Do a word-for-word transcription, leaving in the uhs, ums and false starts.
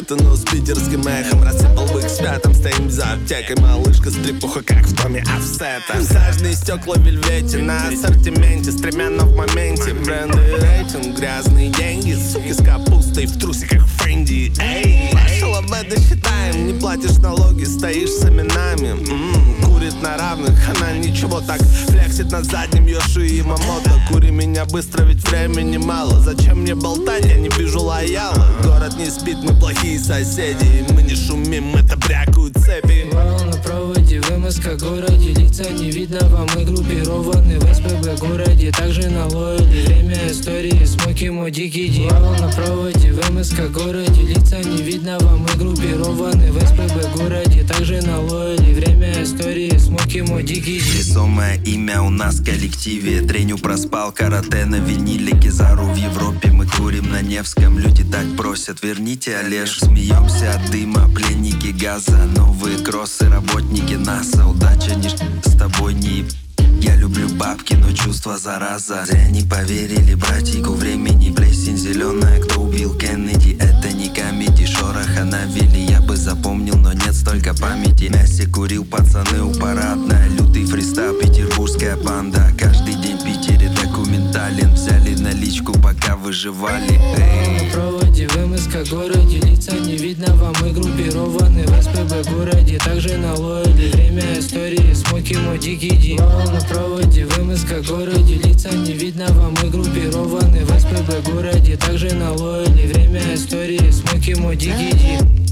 где-то, но с питерским эхом рассыпал в их спятом. Стоим за аптекой, малышка стрипуха, как в доме офсета. Сажные стекла в вельвете на ассортименте, стремянно в моменте. Бренды и рейтинг, грязные деньги, суки с капустой в трусиках Фэнди. Эй, наши лабеды считаем, не платишь налоги, стоишь с именами. М-м, курит на равных, она ничего так флексит на заднем Йоши и Мамото. Кури меня быстро, ведь времени мало. Зачем мне болтать, я не вижу лояла. Город не спит, мы плохие соседи. Мы не шумим, это брякают цепи. Вал на проводе, ВМСК городе. Лица не видно вам, мы группированы в СПБ городе. Также на лояле, время истории, смоки мой дикий ди. Вал на проводе, ВМСК городе. Лица не видно вам, мы группированы в СПБ городе. Также на лояле, время истории, смоки мой дикий ди. Весомое имя у нас в коллективе. Треню проспал, карате на виниле. Кизару в Европе, мы курим на Невском. Люди так просят, верните Олеж. Смеемся от дыма, пленники газа. Новые кроссы, работники НАСА. Удача не с тобой не. Я люблю бабки, но чувства зараза. Зря не поверили братику времени. Плесень зеленая, кто убил Кеннеди. Это не комедий, шороха навели. Я бы запомнил, но нет столько памяти. Мясе курил, пацаны у парадная. Лютый фристайл, петербургская банда. Каждый день в Питере документален. Взяли наличку, пока выживали. На проводе, ВМСК городе. Лица не видно вам, мы группированы в СПБ городе. Также на лояле, время истории, смоки мой дикий ди. На проводе, ВМСК городе. Лица не видно вам, мы группированы в СПБ городе. Также на лояле, время истории, смоки мой дикий ди.